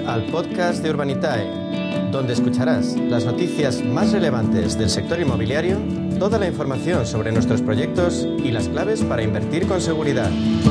al podcast de Urbanitae, donde escucharás las noticias más relevantes del sector inmobiliario, toda la información sobre nuestros proyectos y las claves para invertir con seguridad.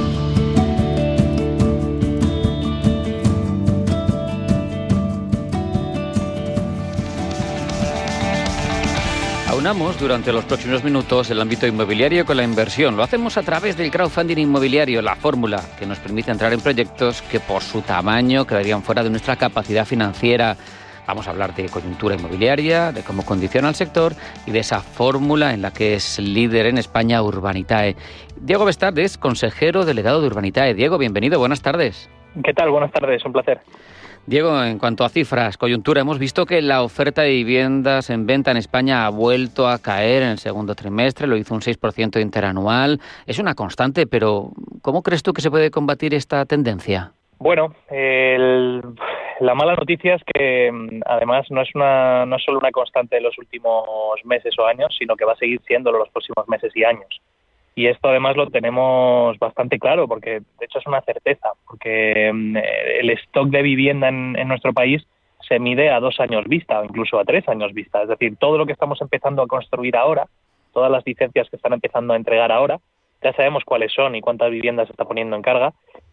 Aunamos durante los próximos minutos el ámbito inmobiliario con la inversión. Lo hacemos a través del crowdfunding inmobiliario, la fórmula que nos permite entrar en proyectos que por su tamaño quedarían fuera de nuestra capacidad financiera. Vamos a hablar de coyuntura inmobiliaria, de cómo condiciona el sector y de esa fórmula en la que es líder en España Urbanitae. Diego Bestard es consejero delegado de Urbanitae. Diego, bienvenido, buenas tardes. ¿Qué tal? Buenas tardes, un placer. Diego, en cuanto a cifras, coyuntura, hemos visto que la oferta de viviendas en venta en España ha vuelto a caer en el segundo trimestre, lo hizo un 6% interanual. Es una constante, pero ¿cómo crees tú que se puede combatir esta tendencia? Bueno, la mala noticia es que además no es solo una constante de los últimos meses o años, sino que va a seguir siéndolo los próximos meses y años. Y esto además lo tenemos bastante claro, porque de hecho es una certeza, porque el stock de vivienda en nuestro país se mide a 2 años vista, o incluso a 3 años vista. Es decir, todo lo que estamos empezando a construir ahora, todas las licencias que están empezando a entregar ahora, ya sabemos cuáles son y cuántas viviendas se está poniendo en carga,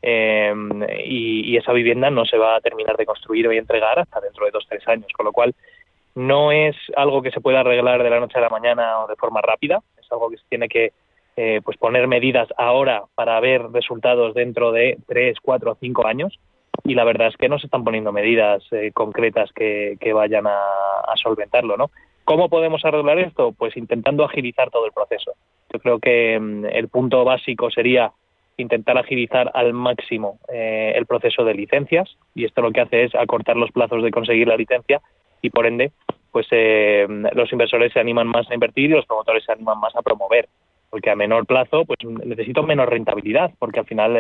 y esa vivienda no se va a terminar de construir o entregar hasta dentro de 2-3 años, con lo cual no es algo que se pueda arreglar de la noche a la mañana o de forma rápida, es algo que se tiene que pues poner medidas ahora para ver resultados dentro de 3, 4 o 5 años, y la verdad es que no se están poniendo medidas concretas que vayan a solventarlo, ¿no? ¿Cómo podemos arreglar esto? Pues intentando agilizar todo el proceso. Yo creo que el punto básico sería intentar agilizar al máximo el proceso de licencias, y esto lo que hace es acortar los plazos de conseguir la licencia, y por ende pues los inversores se animan más a invertir y los promotores se animan más a promover, porque a menor plazo pues necesito menos rentabilidad, porque al final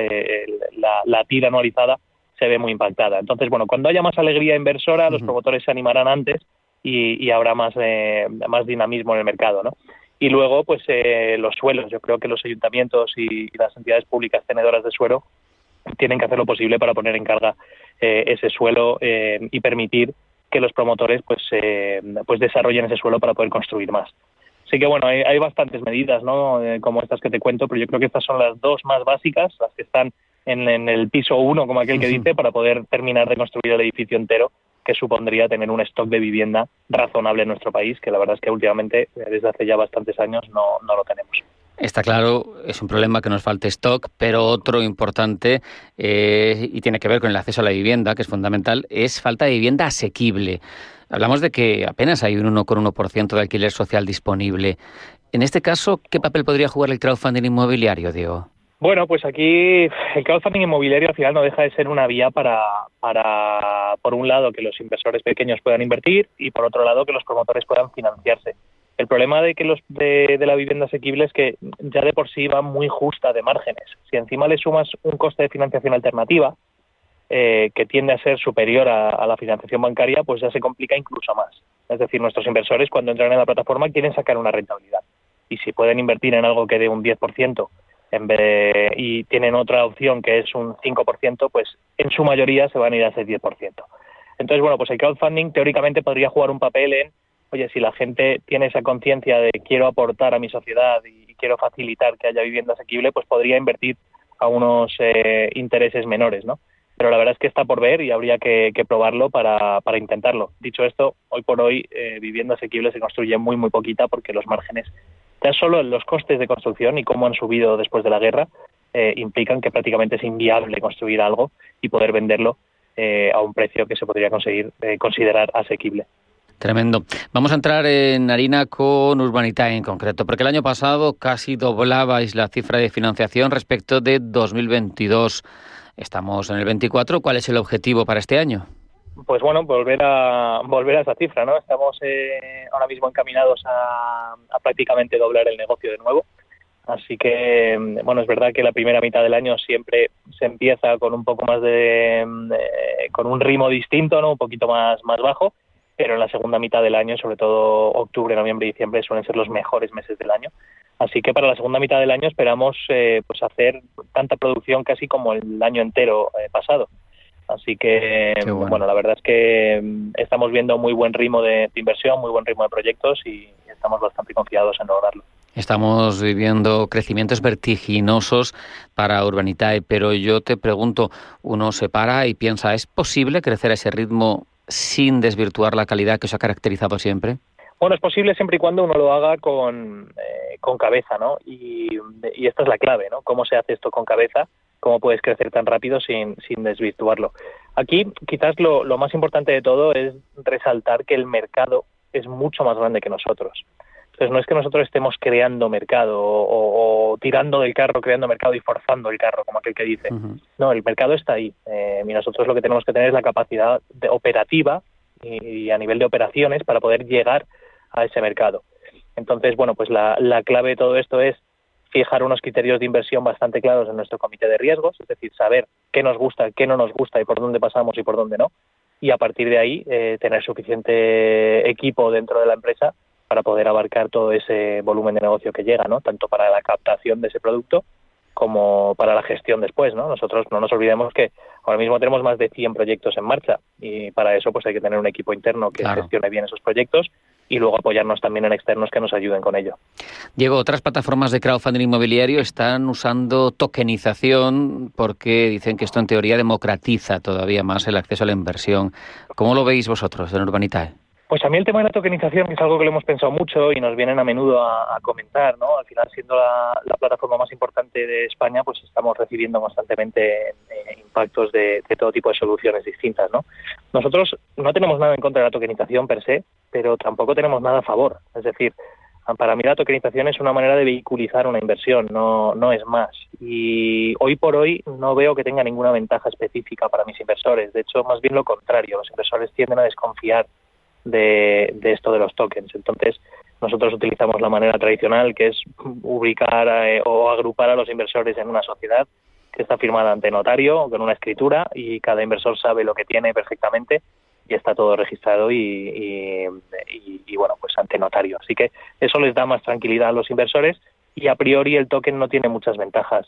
la tira anualizada se ve muy impactada. Entonces, bueno, cuando haya más alegría inversora, los promotores se animarán antes y habrá más dinamismo en el mercado, ¿no? Y luego, pues los suelos. Yo creo que los ayuntamientos y las entidades públicas tenedoras de suelo tienen que hacer lo posible para poner en carga ese suelo y permitir que los promotores pues desarrollen ese suelo para poder construir más. Así que bueno, hay bastantes medidas, ¿no? Como estas que te cuento, pero yo creo que estas son las dos más básicas, las que están en el piso 1, como aquel que dice, para poder terminar de construir el edificio entero, que supondría tener un stock de vivienda razonable en nuestro país, que la verdad es que últimamente, desde hace ya bastantes años, no lo tenemos. Está claro, es un problema que nos falte stock, pero otro importante, y tiene que ver con el acceso a la vivienda, que es fundamental, es falta de vivienda asequible. Hablamos de que apenas hay un 1,1% de alquiler social disponible. En este caso, ¿qué papel podría jugar el crowdfunding inmobiliario, Diego? Bueno, pues aquí el crowdfunding inmobiliario al final no deja de ser una vía para por un lado, que los inversores pequeños puedan invertir y por otro lado, que los promotores puedan financiarse. El problema de la vivienda asequible es que ya de por sí va muy justa de márgenes. Si encima le sumas un coste de financiación alternativa, que tiende a ser superior a la financiación bancaria, pues ya se complica incluso más. Es decir, nuestros inversores cuando entran en la plataforma quieren sacar una rentabilidad. Y si pueden invertir en algo que dé un 10% y tienen otra opción que es un 5%, pues en su mayoría se van a ir a ese 10%. Entonces, bueno, pues el crowdfunding teóricamente podría jugar un papel en, oye, si la gente tiene esa conciencia de quiero aportar a mi sociedad y quiero facilitar que haya vivienda asequible, pues podría invertir a unos intereses menores, ¿no? Pero la verdad es que está por ver y habría que probarlo para intentarlo. Dicho esto, hoy por hoy vivienda asequible se construye muy, muy poquita, porque los márgenes, ya solo los costes de construcción y cómo han subido después de la guerra, implican que prácticamente es inviable construir algo y poder venderlo a un precio que se podría considerar asequible. Tremendo. Vamos a entrar en harina con Urbanitae en concreto, porque el año pasado casi doblabais la cifra de financiación respecto de 2022. Estamos en el 24. ¿Cuál es el objetivo para este año? Pues bueno, volver a esa cifra, ¿no? Estamos ahora mismo encaminados a prácticamente doblar el negocio de nuevo. Así que, bueno, es verdad que la primera mitad del año siempre se empieza con un poco más con un ritmo distinto, ¿no? Un poquito más bajo, pero en la segunda mitad del año, sobre todo octubre, noviembre y diciembre, suelen ser los mejores meses del año. Así que para la segunda mitad del año esperamos pues hacer tanta producción casi como el año entero pasado. Así que, bueno, la verdad es que estamos viendo muy buen ritmo de inversión, muy buen ritmo de proyectos y estamos bastante confiados en lograrlo. Estamos viviendo crecimientos vertiginosos para Urbanitae, pero yo te pregunto, uno se para y piensa, ¿es posible crecer a ese ritmo sin desvirtuar la calidad que os ha caracterizado siempre? Bueno, es posible siempre y cuando uno lo haga con cabeza, ¿no? Y esta es la clave, ¿no? ¿Cómo se hace esto con cabeza? ¿Cómo puedes crecer tan rápido sin desvirtuarlo? Aquí, quizás lo más importante de todo es resaltar que el mercado es mucho más grande que nosotros. Entonces, no es que nosotros estemos creando mercado o tirando del carro, creando mercado y forzando el carro, como aquel que dice. Uh-huh. No, el mercado está ahí. Y nosotros lo que tenemos que tener es la capacidad operativa y a nivel de operaciones para poder llegar a ese mercado. Entonces, bueno, pues la clave de todo esto es fijar unos criterios de inversión bastante claros en nuestro comité de riesgos, es decir, saber qué nos gusta, qué no nos gusta y por dónde pasamos y por dónde no. Y a partir de ahí, tener suficiente equipo dentro de la empresa para poder abarcar todo ese volumen de negocio que llega, ¿no? Tanto para la captación de ese producto como para la gestión después, ¿no? Nosotros no nos olvidemos que ahora mismo tenemos más de 100 proyectos en marcha y para eso pues hay que tener un equipo interno que gestione bien esos proyectos y luego apoyarnos también en externos que nos ayuden con ello. Diego, otras plataformas de crowdfunding inmobiliario están usando tokenización porque dicen que esto en teoría democratiza todavía más el acceso a la inversión. ¿Cómo lo veis vosotros en Urbanitae? Pues a mí el tema de la tokenización es algo que lo hemos pensado mucho y nos vienen a menudo a comentar, ¿no? Al final, siendo la plataforma más importante de España, pues estamos recibiendo constantemente impactos de todo tipo de soluciones distintas, ¿no? Nosotros no tenemos nada en contra de la tokenización per se, pero tampoco tenemos nada a favor. Es decir, para mí la tokenización es una manera de vehiculizar una inversión, no es más. Y hoy por hoy no veo que tenga ninguna ventaja específica para mis inversores. De hecho, más bien lo contrario. Los inversores tienden a desconfiar de esto de los tokens. Entonces, nosotros utilizamos la manera tradicional, que es ubicar o agrupar a los inversores en una sociedad que está firmada ante notario, con una escritura, y cada inversor sabe lo que tiene perfectamente y está todo registrado y bueno, pues ante notario. Así que eso les da más tranquilidad a los inversores y a priori el token no tiene muchas ventajas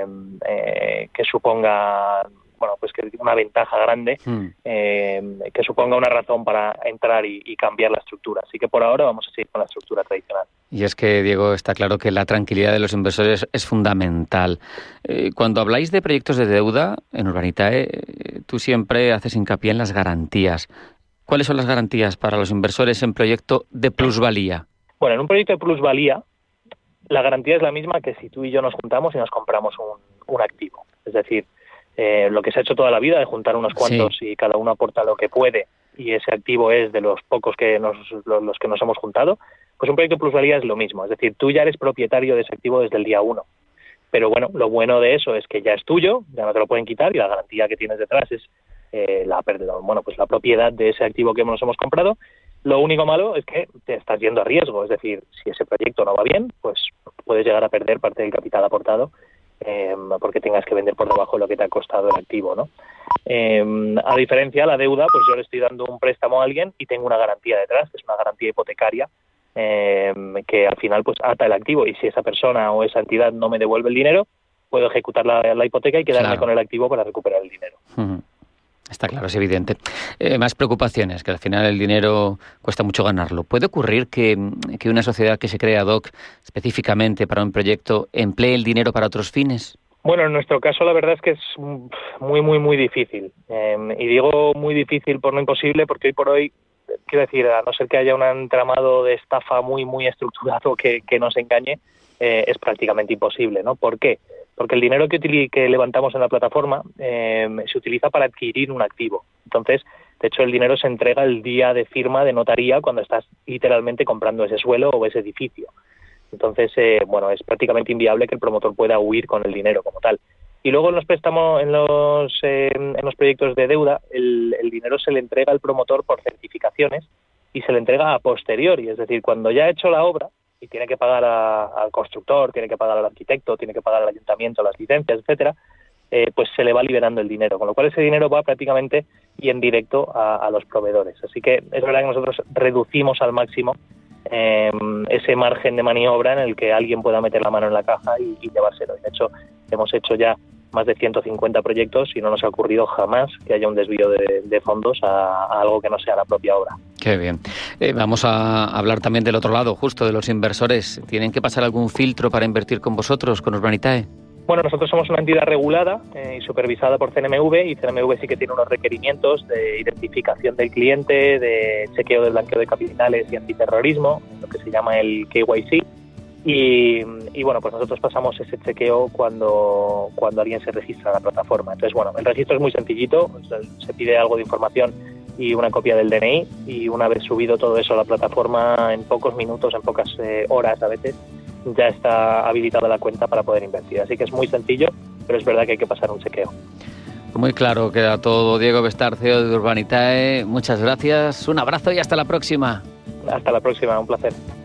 que suponga, bueno, pues que una ventaja grande que suponga una razón para entrar y cambiar la estructura. Así que por ahora vamos a seguir con la estructura tradicional. Y es que, Diego, está claro que la tranquilidad de los inversores es fundamental. Cuando habláis de proyectos de deuda en Urbanitae, tú siempre haces hincapié en las garantías. ¿Cuáles son las garantías para los inversores en proyecto de plusvalía? Bueno, en un proyecto de plusvalía, la garantía es la misma que si tú y yo nos juntamos y nos compramos un activo. Es decir, lo que se ha hecho toda la vida de juntar unos cuantos y cada uno aporta lo que puede y ese activo es de los pocos que los que nos hemos juntado, pues un proyecto de plusvalía es lo mismo. Es decir, tú ya eres propietario de ese activo desde el día 1. Pero bueno, lo bueno de eso es que ya es tuyo, ya no te lo pueden quitar y la garantía que tienes detrás es la propiedad de ese activo que nos hemos comprado. Lo único malo es que te estás yendo a riesgo. Es decir, si ese proyecto no va bien, pues puedes llegar a perder parte del capital aportado porque tengas que vender por debajo de lo que te ha costado el activo, ¿no? A diferencia, la deuda, pues yo le estoy dando un préstamo a alguien y tengo una garantía detrás, que es una garantía hipotecaria que al final pues ata el activo y si esa persona o esa entidad no me devuelve el dinero, puedo ejecutar la hipoteca y quedarme con el activo para recuperar el dinero. Uh-huh. Está claro, es evidente. Más preocupaciones, que al final el dinero cuesta mucho ganarlo. ¿Puede ocurrir que una sociedad que se crea ad hoc específicamente para un proyecto emplee el dinero para otros fines? Bueno, en nuestro caso la verdad es que es muy, muy, muy difícil. Y digo muy difícil por no imposible porque hoy por hoy, quiero decir, a no ser que haya un entramado de estafa muy, muy estructurado que nos engañe, es prácticamente imposible, ¿no? ¿Por qué? Porque el dinero que levantamos en la plataforma se utiliza para adquirir un activo. Entonces, de hecho, el dinero se entrega el día de firma de notaría cuando estás literalmente comprando ese suelo o ese edificio. Entonces, bueno, es prácticamente inviable que el promotor pueda huir con el dinero como tal. Y luego en los préstamos, en los proyectos de deuda, el dinero se le entrega al promotor por certificaciones y se le entrega a posteriori, es decir, cuando ya ha hecho la obra y tiene que pagar al constructor, tiene que pagar al arquitecto, tiene que pagar al ayuntamiento las licencias, etcétera, pues se le va liberando el dinero, con lo cual ese dinero va prácticamente y en directo a los proveedores. Así que es verdad que nosotros reducimos al máximo ese margen de maniobra en el que alguien pueda meter la mano en la caja y llevárselo. De hecho, hemos hecho ya más de 150 proyectos y no nos ha ocurrido jamás que haya un desvío de fondos a algo que no sea la propia obra. Qué bien. Vamos a hablar también del otro lado, justo de los inversores. ¿Tienen que pasar algún filtro para invertir con vosotros, con Urbanitae? Bueno, nosotros somos una entidad regulada y supervisada por CNMV, y CNMV sí que tiene unos requerimientos de identificación del cliente, de chequeo del blanqueo de capitales y antiterrorismo, lo que se llama el KYC. Y bueno, pues nosotros pasamos ese chequeo cuando alguien se registra en la plataforma. Entonces, bueno, el registro es muy sencillito, se pide algo de información y una copia del DNI, y una vez subido todo eso a la plataforma, en pocos minutos, en pocas horas a veces, ya está habilitada la cuenta para poder invertir. Así que es muy sencillo, pero es verdad que hay que pasar un chequeo. Muy claro queda todo. Diego Bestar, CEO de Urbanitae, muchas gracias, un abrazo y hasta la próxima. Hasta la próxima, un placer.